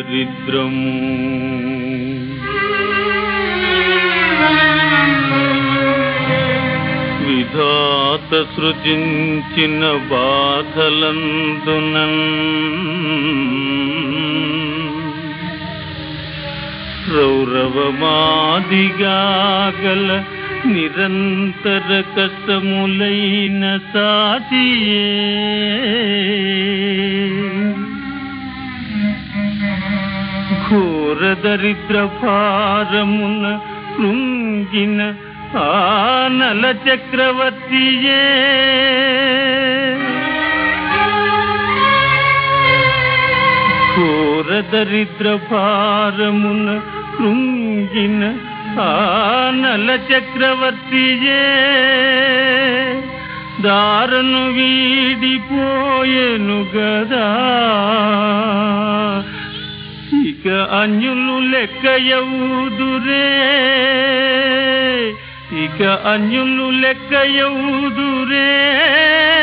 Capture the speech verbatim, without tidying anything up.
దరిద్రము విధాత సృజించిన బాధలందునన్ రౌరవమాదిగా గల నిరంతర కష్టములైన సాటియే ఘోర దరిద్ర భారమున కృంగిన ఆనల చక్రవర్తియే ఘోర దరిద్ర భారమున కృంగిన ఆనల చక్రవర్తియే దారను వీడిపోయెను గదా ఇక అన్యులు లెక్కయవుదురే ఇక అన్యులు లెక్కయవుదురే